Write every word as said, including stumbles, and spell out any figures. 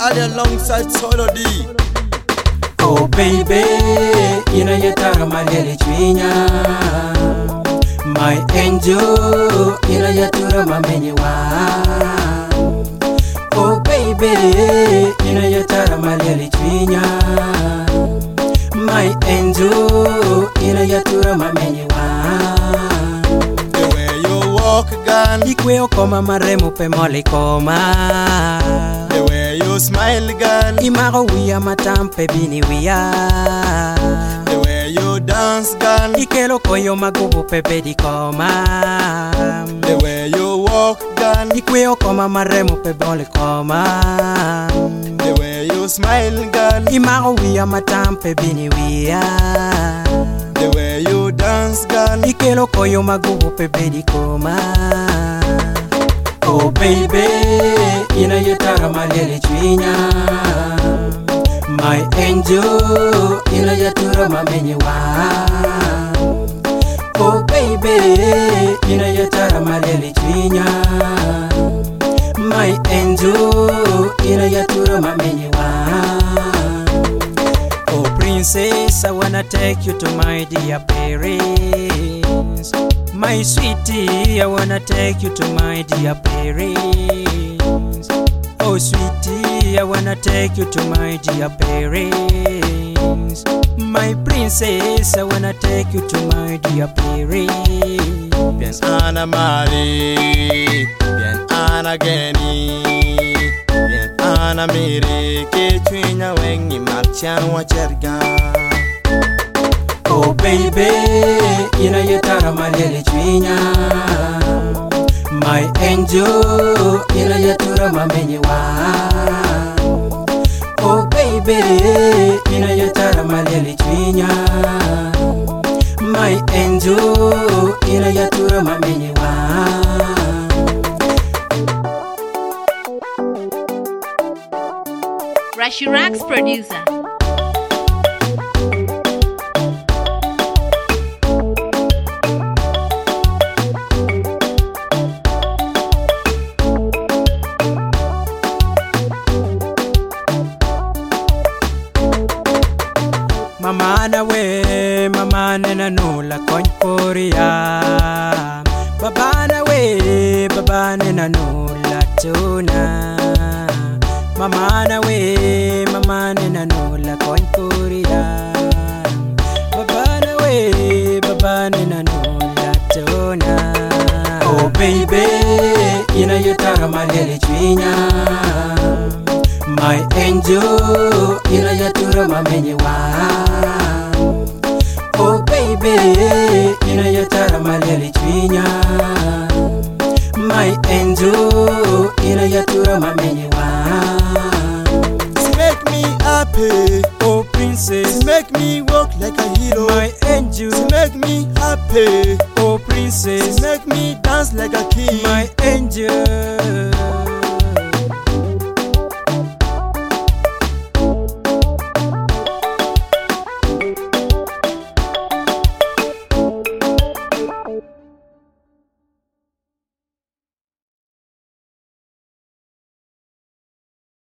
Ali alongside Solo D. Oh baby, ina yatara malele chwinya. My angel, ina yatura mamenyewa. Oh baby, ina yatara malele chwinya. My angel, ina yatura mamenyewa. The way you walk gun, ikwe okoma maremo pe mole koma. The way you smile gun, imago wia matampe bini wia. The way you dance gun, ikelo koyo magubu pe bedi koma. The way you walk gun, ikwe okoma maremo pe mole koma. The way you smile gun, imago wia matampe bini wia. The way you dance gun, ikelo koyo magubu pe bedi koma. Oh baby, ina yatara malele chwinya. My angel, ina yatura mamenyewa. Oh baby, ina yatara malele chwinya. My angel, ina yatura mamenyewa. Oh princess, I wanna take you to my dear Paris. My sweetie, I wanna take you to my dear Paris. Oh sweetie, I wanna take you to my dear Paris. My princess, I wanna take you to my dear Paris. Bien Ana Mari, bien Ana Geni, bien Ana Miri, que chwinya wengi marchan wacherga. Oh baby, ina yatara malele chwinya. My angel, ina yatura mamenyewa. Oh baby, ina yatara malele chwinya. My angel, ina yatura mamenyewa. Rashirax producer. Mama na we, mama na nula kony koria. Baba na we, baba na nula tuna. Mama na we, mama na nula kony koria. Baba na we, baba na nula tuna. Oh baby, ina yatara malele chwinya. My angel, ina yatura mamenyewa. Oh baby, ina yatara malele chwinya. My angel, ina yatura mamenyewa. She make me happy, Oh princess, she make me walk like a hero. my angel, She make me happy,